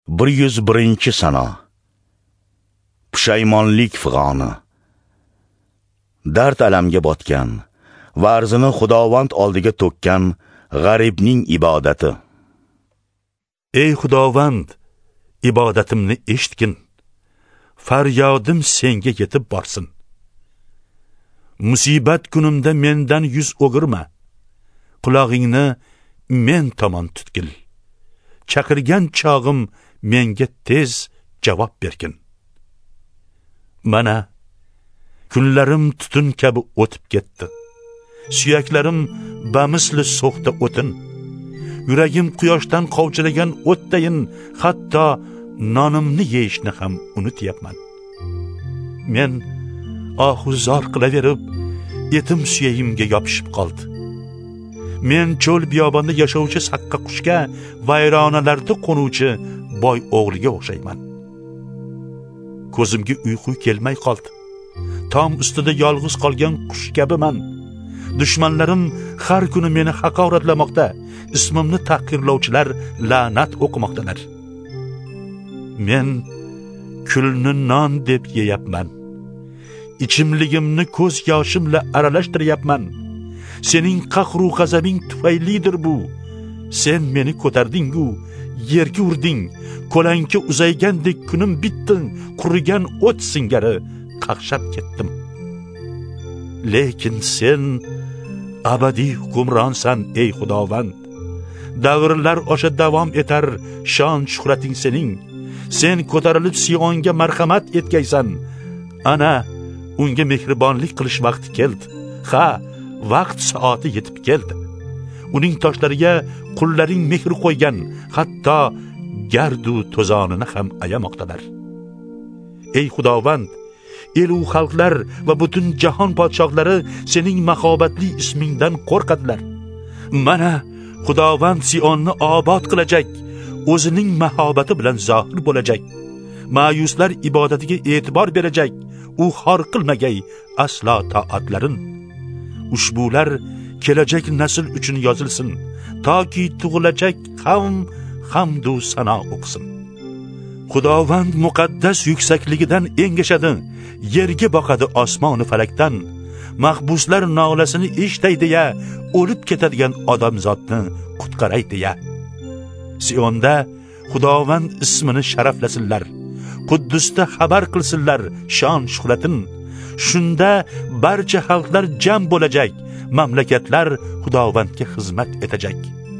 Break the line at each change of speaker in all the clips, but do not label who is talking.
101 Sano. Pushaymonlik fig'oni. Dard alamga botgan va arzini Xudovand oldiga to'kkan g'aribning ibodati.
Ey Xudovand, ibodatimni eshitgin. Faryodim senga yetib borsin. Musibat kunimda mendan yuz o'girma. Qulog'ingni men tomon tutgil. Chaqirgan chog'im menga tez javob bergin. Mana kunlarim tutun kabi o'tib ketdi. Suyaklarim bamisli so'xta o'tin. Yuragim quyoshdan qovchilagan o'tdayin, hatto nonimni yeyishni ham unutyapman. Men ohuzor qilaverib, etim suyagimga yopishib qoldi. Men cho'l biyobonda yashovchi saqqa qushga, vayronalarda qo'nuvchi boy o'g'liga o'xshayman. Ko'zimga uyqu kelmay qoldi. Tom ustida yolg'iz qolgan qush kabiman. Dushmanlarim har kuni meni haqoratlamoqda, ismimni tahqirlovchilar la'nat o'qimoqdalar. Men kulni non deb yeyapman. Ichimligimni ko'z yoshimla aralashtiryapman. Sening qahru g'azabing tufaylidir bu. Sen meni ko'tarding-ku, yerga urding. Ko'lanka uzaygandek kunim bitdi, qurigan o't singari qaqshab ketdim. Lekin sen abadiy hukmronsan ey Xudovand. Davrlar osha davom etar shon shuhrating sening. Sen ko'tarilib Siyonga marhamat etgaysan. Ana unga mehribonlik qilish vaqti keldi. Ha, vaqt soati yetib keldi. Uning toshlariga qullaring mehr qo'ygan, hatto gardu to'zonini ham ayamoqdalar. Ey Xudovand, el u xalqlar va butun jahon podshohlari sening mahobatli ismingdan qo'rqadilar. Mana Xudovand Sionni obod qilajak, o'zining mahobati bilan zohir bo'lajak. Ma'yuslar ibodatiga e'tibor berajak, u xor qilmagay aslo toatlarin. Ushbular kelajak nasl uchun yozilsin, toki tug'ilajak qavm hamdu sano o'qsin. Xudovand muqaddas yuksakligidan engashadi, yerga boqadi osmoni falakdan. Mahbuslar nolasini eshitay deya, o'lib ketadigan odamzodni qutqaray deya. Siyonda Xudovand ismini sharaflasinlar, Quddusda xabar qilsinlar shon shuhratin. Shunda barcha xalqlar jam bo'lajak, mamlakatlar Xudovandga xizmat etajak.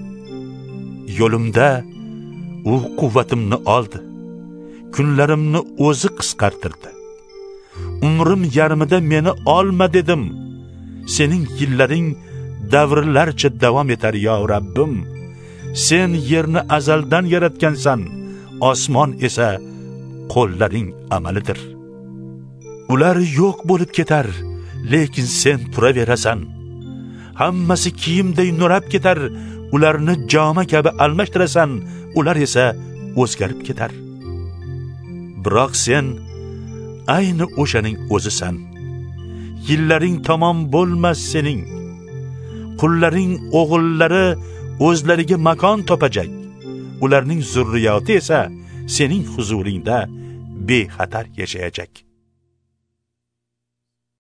Yo'limda u quvvatimni oldi, kunlarimni o'zi qisqartirdi. Umrim yarmida meni olma dedim. Sening yillaring davrlarcha davom etar yo Rabbim. Sen yerni azaldan yaratgansan, osmon esa qo'llaring amalidir. Ular yo'q bo'lib ketar, lekin sen turaverasan. Hammasi kiyimday nurab ketar, ularni joma kabi almashtirasan, ular esa o'zgarib ketar. Biroq sen ayni o'shaning o'zisan. Yillaring tamom bo'lmas sening. Qullaring o'g'illari o'zlariga makon topajak. Ularning zurriyoti esa sening huzuringda bexatar yashayajak.